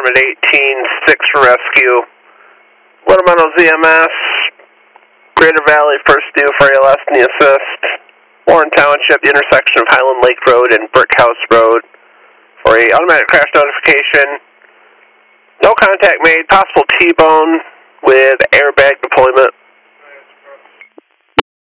at 18-6 for rescue. Little Meadows EMS, Greater Valley first due for ALS and the assist. Warren Township, the intersection of Highland Lake Road and Brickhouse Road for a automatic crash notification. No contact made, possible T-bone with airbag deployment.